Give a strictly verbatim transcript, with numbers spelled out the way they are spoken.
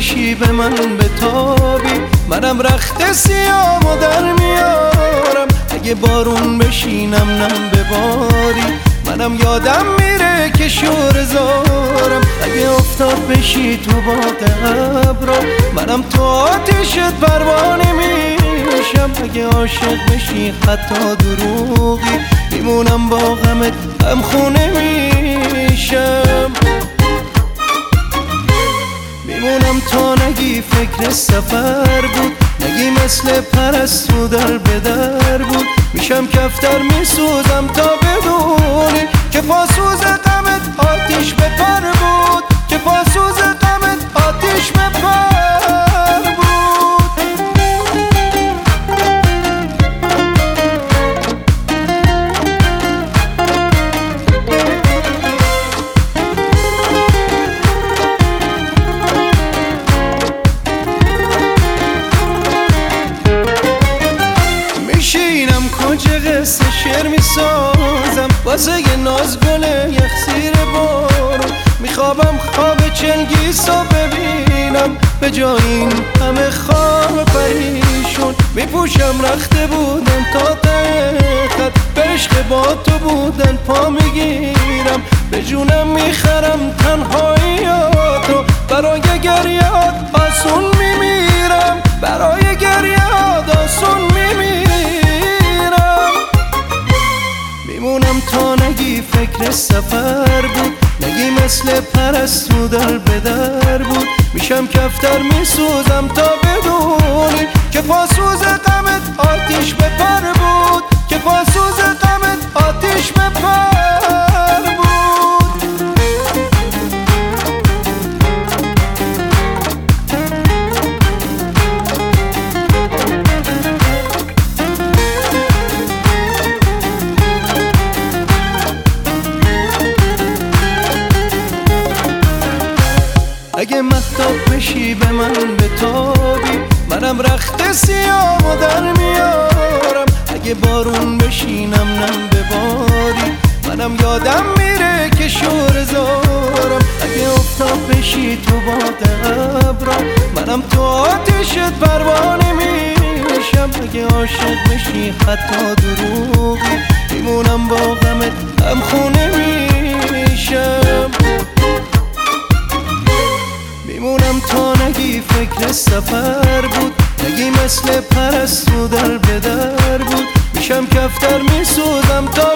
بشی به من بتابی، منم رخت سیامو در میارم. اگه بارون بشینم نم بباری، منم یادم میره که شور زارم. اگه افتاد بشی تو باغ ابرا، منم تو آتیشت پروانه میشم. اگه عاشق بشی حتی دروغی، میمونم با غمت هم خونه میشم. میمونم تا نگی فکر سفر بود، نگی مثل پرستو در بدر بود. میشم کفتر میسوزم تا بدونی که پاسوز غمت آتیش به پر بود، که پاسوز غمت آتیش به پر بود. میشینم کجا قصه شعر میسازم، واسه یه نازگل یخ زیر بارون. میخوابم خواب چنگیسو ببینم، به جای این همه خواب پریشون. میپوشم رخته بودن تا ته خط، به عشق با تو بودن پا میگیرم. به جونم میخرم تنهاییاتو، برای گریات آسون میمیرم، برای گریات آسون میمیرم. میمونم تا نگی فکر سفر بود، نگی مثل پرستو در بدر بود. میشم کفتر میسوزم تا بدونی که پاسوز غمت آتیش به پر بود، که پاسوز غمت آتیش به پر بود. اگه مهتاب بشی به من بتابی، منم رخت سیامو در میارم. اگه بارون بشینم نم بباری، منم یادم میره که شور زارم. اگه افتاد بشی تو باغ ابرا، منم تو آتیشت پروانه میشم. اگه عاشق بشی حتی دروغی، میمونم با غمت هم خونه میشم. میمونم تا نگی فکر سفر بود، نگی مثل پرستو در بدر بود. میشم کفتر میسوزم تا